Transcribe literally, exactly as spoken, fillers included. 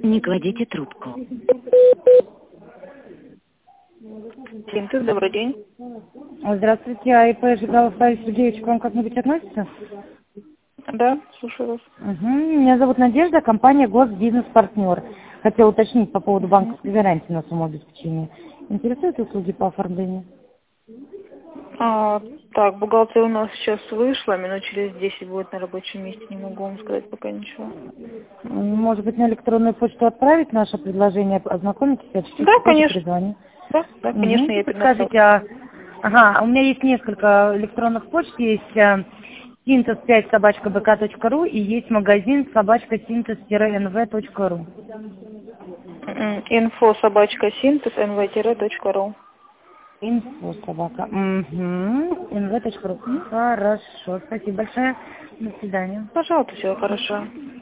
Не кладите трубку. Синтез, добрый день. Здравствуйте, а ИП Жигалов Павел Сергеевич к вам как-нибудь относится? Да, слушаю вас. Угу. Меня зовут Надежда, компания Госбизнес-партнер. Хотела уточнить по поводу банковской гарантии на сумму обеспечения. Интересуют услуги по оформлению? А, так, бухгалтер у нас сейчас вышла, минут через десять будет на рабочем месте, не могу вам сказать пока ничего. Может быть, на электронную почту отправить наше предложение, ознакомитесь, я чуть-чуть Да, конечно. перезвоню. Да, да, конечно, Угу. я Подскажите, а... Ага, у меня есть несколько электронных почт, есть синтез пять собачка бэ ка точка ру и есть магазин собачка синтез эн вэ точка ру. Инфо собачка синтез эн вэ точка ру. Инфо собака. Угу. эн вэ точка ру. Хорошо, спасибо большое. До свидания. Пожалуйста, все хорошо.